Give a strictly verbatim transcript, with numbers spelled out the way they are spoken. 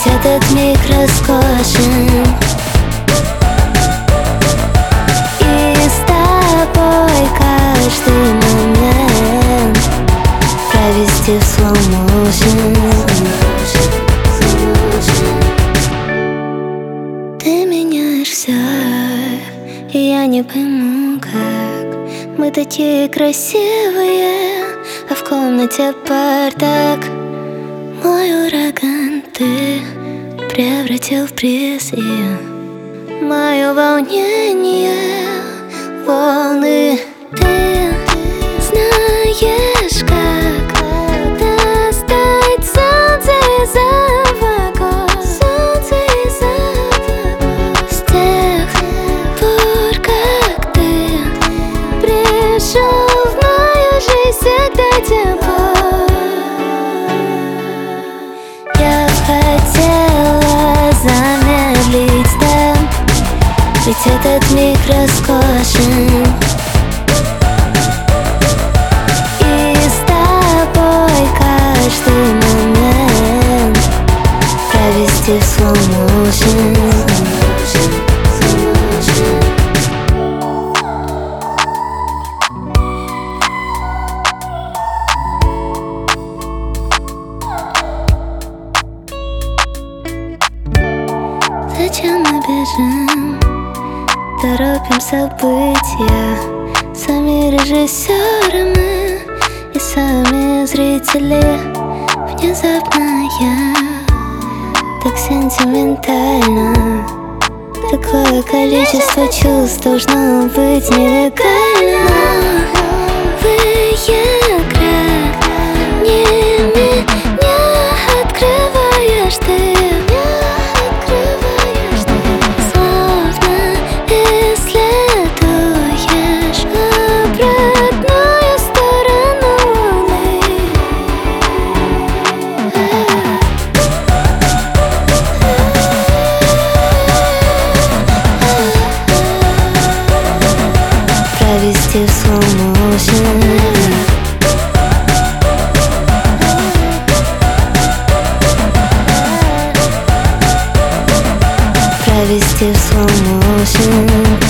Ведь этот миг роскошен. И с тобой каждый момент провести в slow-motion. Ты меняешь все, и я не пойму, как мы такие красивые, а в комнате бардак. Мой ураган ты превратил в бриз, и мое волнение — волны. Ты знаешь, как достать солнце из облаков, солнце из облаков. С тех пор, как ты пришел в мою жизнь, всегда тепло. Я хотела замедлить темп, ведь этот миг роскошен. И с тобой каждый момент провести в slow-motion. Зачем мы бежим, торопим события? Сами режиссеры мы и сами зрители. Внезапно я так сентиментально. Такое количество чувств должно быть нелегально. Новый игрок, не меня открываешь ты. Провести в slow-motion. Провести в slow-motion.